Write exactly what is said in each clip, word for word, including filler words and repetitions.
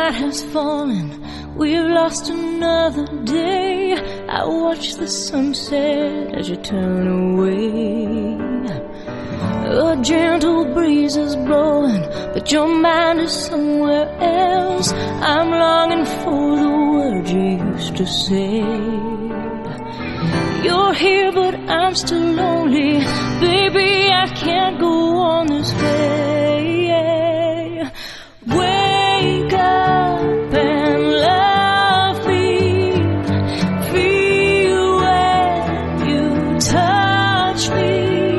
night has fallen, we've lost another day. I watch the sunset as you turn away. A gentle breeze is blowing, but your mind is somewhere else. I'm longing for the words you used to say. You're here, but I'm still lonely. Baby, I can't go on this way. Wake up and love me. Feel when you touch me.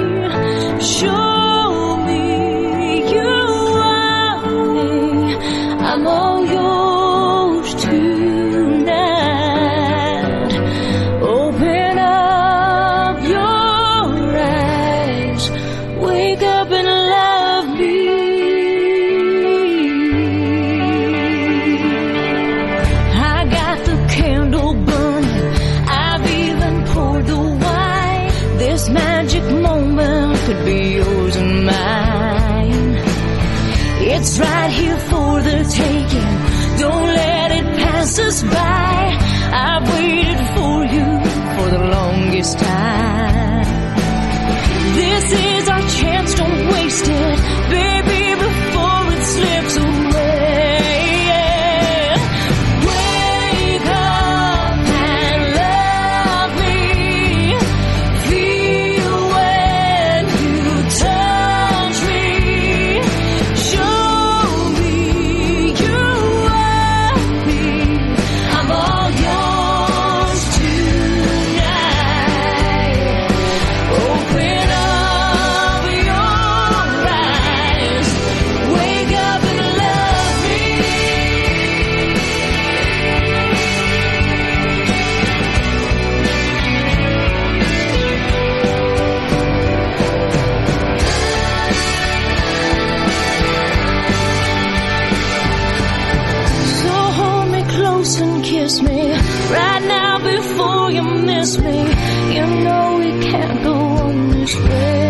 Show me you want me. I'm all yours tonight. Open up your eyes. Wake up and love me. I got the candle burning. I've even poured the wine. This magic moment could be yours and mine. It's right here for the taking. Don't let it pass us by. I've waited for you for the longest time. This is our chance, don't waste it, baby, before it slips away. Wake up and love me. Feel when you touch me. Show me you want me. I'm all yours tonight. Open up your eyes. Wake up and love me. So hold me close and kiss me right now before you miss me. You know we can't go on this way.